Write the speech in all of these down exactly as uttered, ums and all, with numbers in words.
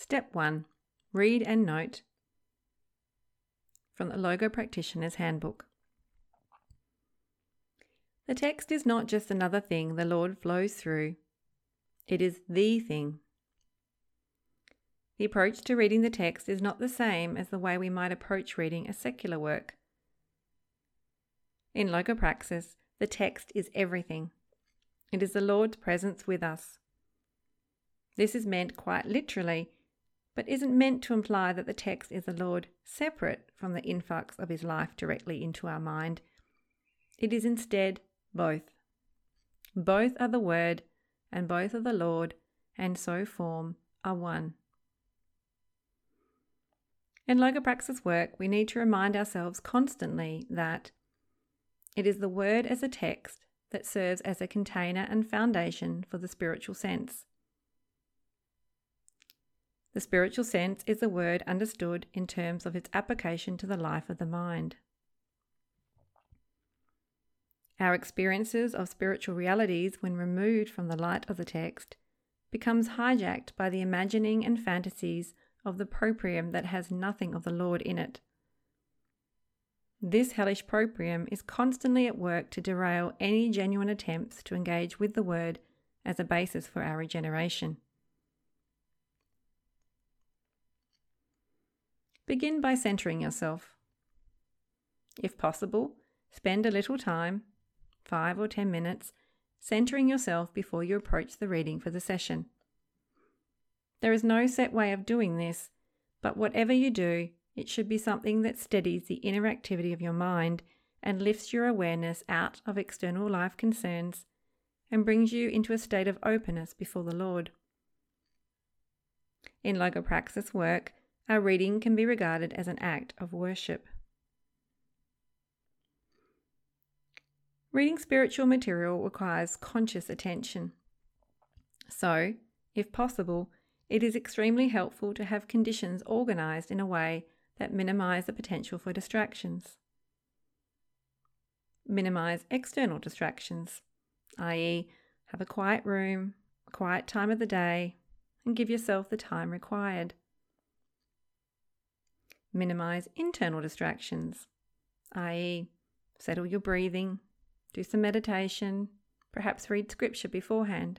Step one. Read and note from the Logo Practitioner's Handbook. The text is not just another thing the Lord flows through. It is the thing. The approach to reading the text is not the same as the way we might approach reading a secular work. In Logopraxis, the text is everything. It is the Lord's presence with us. This is meant quite literally, but isn't meant to imply that the text is the Lord separate from the influx of his life directly into our mind. It is instead both. Both are the Word, and both are the Lord, and so form are one. In Logopraxis work, we need to remind ourselves constantly that it is the Word as a text that serves as a container and foundation for the spiritual sense. The spiritual sense is the Word understood in terms of its application to the life of the mind. Our experiences of spiritual realities, when removed from the light of the text, becomes hijacked by the imagining and fantasies of the proprium that has nothing of the Lord in it. This hellish proprium is constantly at work to derail any genuine attempts to engage with the Word as a basis for our regeneration. Begin by centering yourself. If possible, spend a little time, five or ten minutes, centering yourself before you approach the reading for the session. There is no set way of doing this, but whatever you do, it should be something that steadies the inner activity of your mind and lifts your awareness out of external life concerns and brings you into a state of openness before the Lord. In Logopraxis work, our reading can be regarded as an act of worship. Reading spiritual material requires conscious attention. So, if possible, it is extremely helpful to have conditions organised in a way that minimise the potential for distractions. Minimise external distractions, that is, have a quiet room, a quiet time of the day, and give yourself the time required. Minimise internal distractions, that is, settle your breathing, do some meditation, perhaps read scripture beforehand.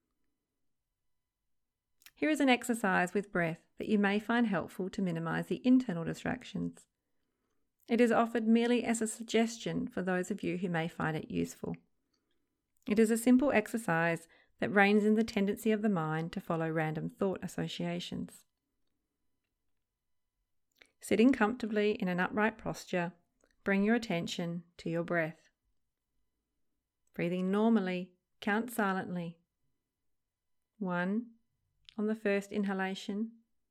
Here is an exercise with breath that you may find helpful to minimise the internal distractions. It is offered merely as a suggestion for those of you who may find it useful. It is a simple exercise that reins in the tendency of the mind to follow random thought associations. Sitting comfortably in an upright posture, bring your attention to your breath. Breathing normally, count silently. One on the first inhalation.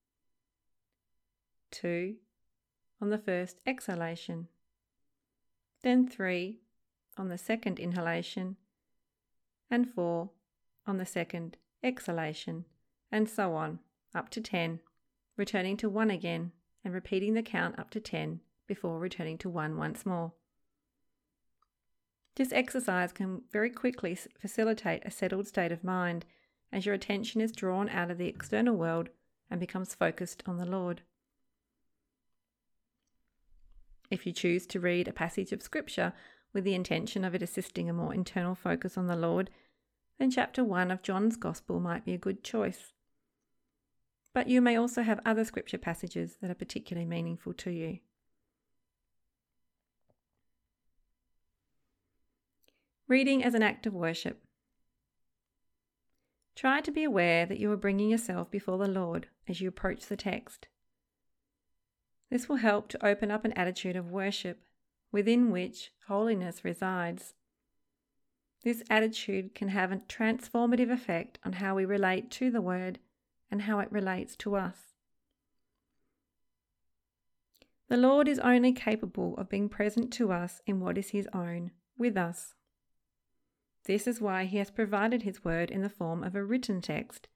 Two on the first exhalation. Then three on the second inhalation. And four on the second exhalation. And so on, up to ten, returning to one again and repeating the count up to ten before returning to one once more. This exercise can very quickly facilitate a settled state of mind as your attention is drawn out of the external world and becomes focused on the Lord. If you choose to read a passage of Scripture with the intention of it assisting a more internal focus on the Lord, then chapter one of John's Gospel might be a good choice. But you may also have other Scripture passages that are particularly meaningful to you. Reading as an act of worship. Try to be aware that you are bringing yourself before the Lord as you approach the text. This will help to open up an attitude of worship within which holiness resides. This attitude can have a transformative effect on how we relate to the Word and how it relates to us. The Lord is only capable of being present to us in what is His own, with us. This is why He has provided His Word in the form of a written text.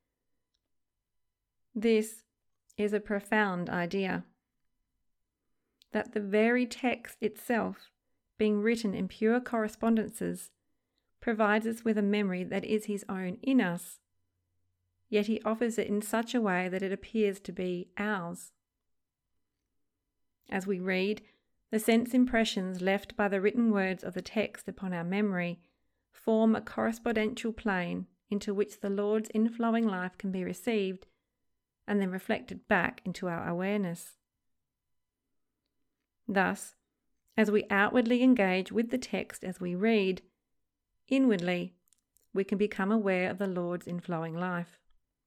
This is a profound idea, that the very text itself, being written in pure correspondences, provides us with a memory that is His own in us, yet he offers it in such a way that it appears to be ours. As we read, the sense impressions left by the written words of the text upon our memory form a correspondential plane into which the Lord's inflowing life can be received and then reflected back into our awareness. Thus, as we outwardly engage with the text as we read, inwardly we can become aware of the Lord's inflowing life.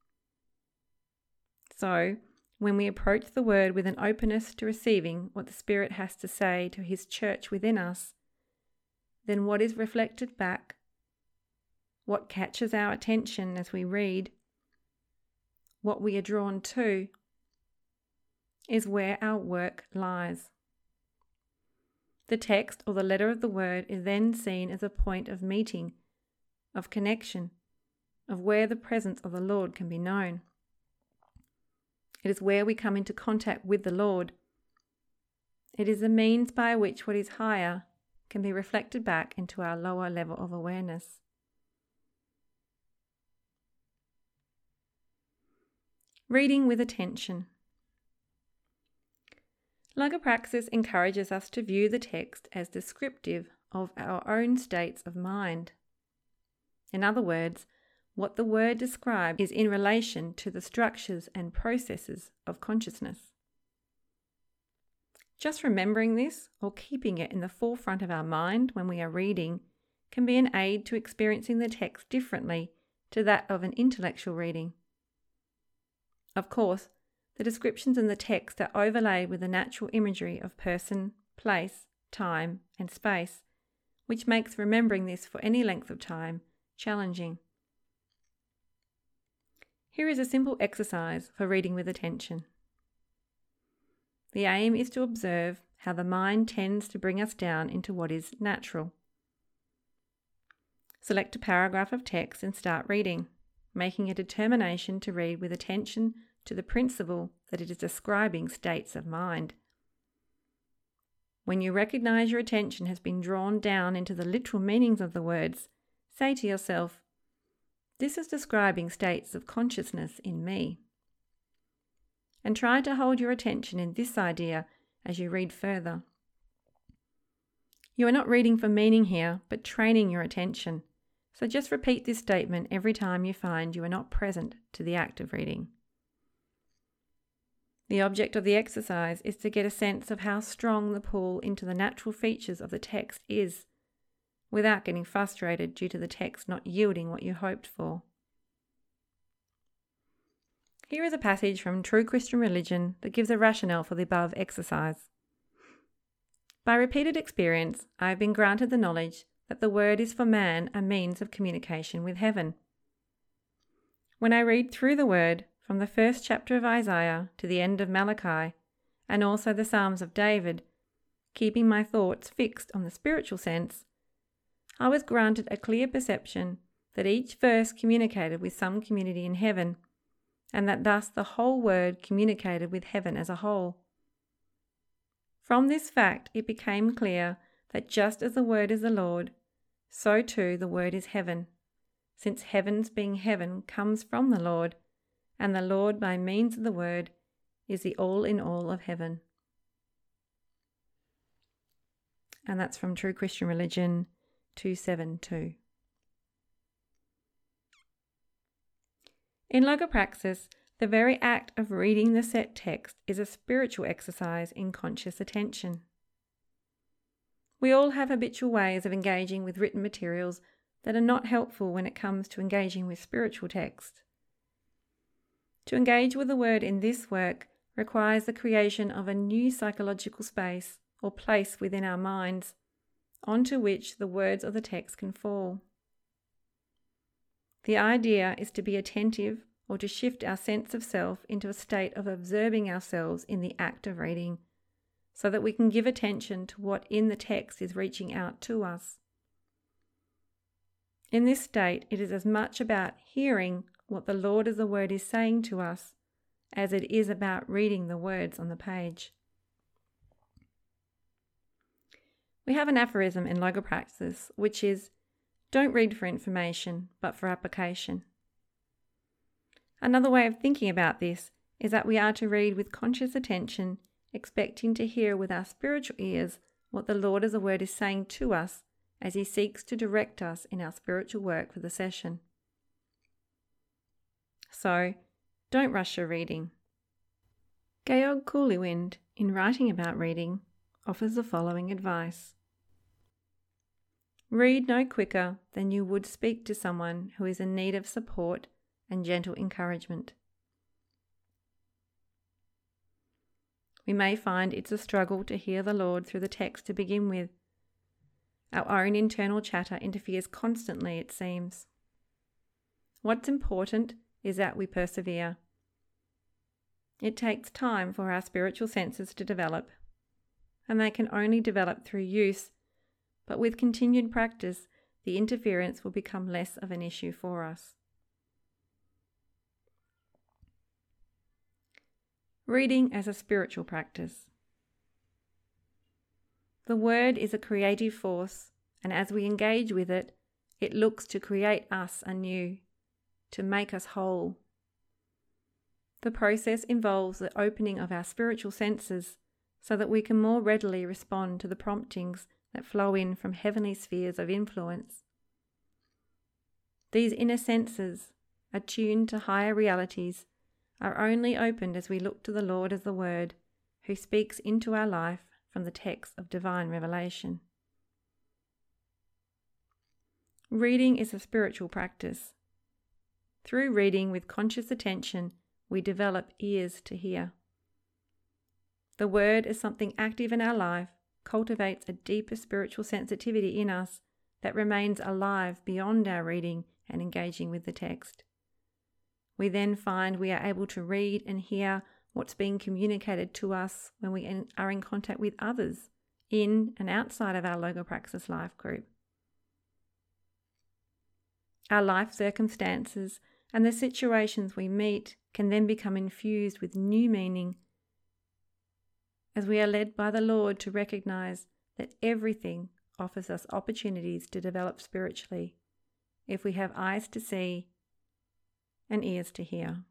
So, when we approach the Word with an openness to receiving what the Spirit has to say to His church within us, then what is reflected back, what catches our attention as we read, what we are drawn to, is where our work lies. The text or the letter of the Word is then seen as a point of meeting, of connection, of where the presence of the Lord can be known. It is where we come into contact with the Lord. It is the means by which what is higher can be reflected back into our lower level of awareness. Reading with attention. Logopraxis encourages us to view the text as descriptive of our own states of mind. In other words, what the word describes is in relation to the structures and processes of consciousness. Just remembering this or keeping it in the forefront of our mind when we are reading can be an aid to experiencing the text differently to that of an intellectual reading. Of course, the descriptions in the text are overlaid with the natural imagery of person, place, time, and space, which makes remembering this for any length of time challenging. Here is a simple exercise for reading with attention. The aim is to observe how the mind tends to bring us down into what is natural. Select a paragraph of text and start reading, making a determination to read with attention to the principle that it is describing states of mind. When you recognize your attention has been drawn down into the literal meanings of the words, say to yourself, "This is describing states of consciousness in me." And try to hold your attention in this idea as you read further. You are not reading for meaning here, but training your attention. So just repeat this statement every time you find you are not present to the act of reading. The object of the exercise is to get a sense of how strong the pull into the natural features of the text is, without getting frustrated due to the text not yielding what you hoped for. Here is a passage from True Christian Religion that gives a rationale for the above exercise. By repeated experience, I have been granted the knowledge that the word is for man a means of communication with heaven. When I read through the word, from the first chapter of Isaiah to the end of Malachi, and also the Psalms of David, keeping my thoughts fixed on the spiritual sense, I was granted a clear perception that each verse communicated with some community in heaven, and that thus the whole word communicated with heaven as a whole. From this fact it became clear that just as the word is the Lord, so too the word is heaven, since heavens being heaven comes from the Lord, and the Lord by means of the word is the all in all of heaven. And that's from True Christian Religion two seventy-two. In Logopraxis, the very act of reading the set text is a spiritual exercise in conscious attention. We all have habitual ways of engaging with written materials that are not helpful when it comes to engaging with spiritual text. To engage with the word in this work requires the creation of a new psychological space or place within our minds, onto which the words of the text can fall. The idea is to be attentive or to shift our sense of self into a state of observing ourselves in the act of reading, so that we can give attention to what in the text is reaching out to us. In this state, it is as much about hearing what the Lord of the Word is saying to us as it is about reading the words on the page. We have an aphorism in Logopraxis, which is, "Don't read for information, but for application." Another way of thinking about this is that we are to read with conscious attention, expecting to hear with our spiritual ears what the Lord as a word is saying to us as he seeks to direct us in our spiritual work for the session. So, don't rush your reading. Georg Kuhlewind, in writing about reading, offers the following advice. Read no quicker than you would speak to someone who is in need of support and gentle encouragement. We may find it's a struggle to hear the Lord through the text to begin with. Our own internal chatter interferes constantly, it seems. What's important is that we persevere. It takes time for our spiritual senses to develop, and they can only develop through use, but with continued practice, the interference will become less of an issue for us. Reading as a spiritual practice. The Word is a creative force, and as we engage with it, it looks to create us anew, to make us whole. The process involves the opening of our spiritual senses so that we can more readily respond to the promptings that flow in from heavenly spheres of influence. These inner senses, attuned to higher realities, are only opened as we look to the Lord as the Word, who speaks into our life from the text of divine revelation. Reading is a spiritual practice. Through reading with conscious attention, we develop ears to hear. The Word is something active in our life, cultivates a deeper spiritual sensitivity in us that remains alive beyond our reading and engaging with the text. We then find we are able to read and hear what's being communicated to us when we are in contact with others in and outside of our Logopraxis life group. Our life circumstances and the situations we meet can then become infused with new meaning as we are led by the Lord to recognize that everything offers us opportunities to develop spiritually if we have eyes to see and ears to hear.